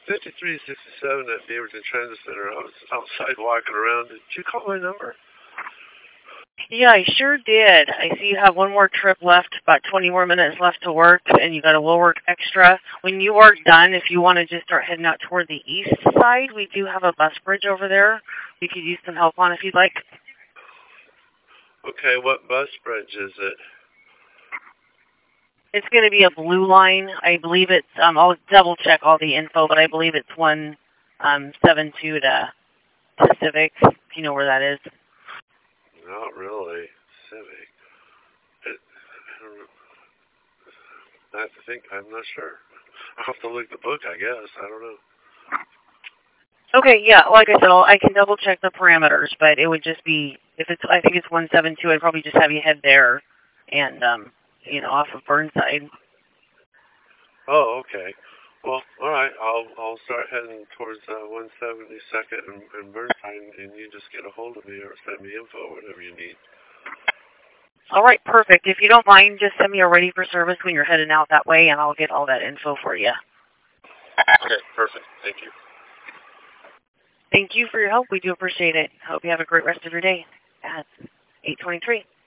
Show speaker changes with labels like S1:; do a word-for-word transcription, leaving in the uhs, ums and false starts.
S1: fifty-three sixty-seven at Beaverton Transit Center. I was outside walking around. Did you call my number?
S2: Yeah, I sure did. I see you have one more trip left, about twenty more minutes left to work, and you got a Will Work Extra. When you are done, if you want to just start heading out toward the east side, we do have a bus bridge over there we could use some help on if you'd like.
S1: Okay, what bus bridge is it?
S2: It's going to be a blue line. I believe it's, um, I'll double check all the info, but I believe it's one seven two to, to Civic, if you know where that is.
S1: Not really. Civic. It, I have to think. I'm not sure. I'll have to look at the book, I guess. I don't know.
S2: Okay, yeah, like I said, I'll, I can double check the parameters, but it would just be, if it's, I think it's one seven two, I'd probably just have you head there and, um, you know, off of Burnside.
S1: Oh, okay. Well, all right. I'll I'll start heading towards uh, one seventy-second and, and Burnside, and you just get a hold of me or send me info, whatever you need.
S2: All right, perfect. If you don't mind, just send me a ready for service when you're heading out that way, and I'll get all that info for you.
S1: Okay, perfect. Thank you.
S2: Thank you for your help. We do appreciate it. Hope you have a great rest of your day. That's eight twenty-three.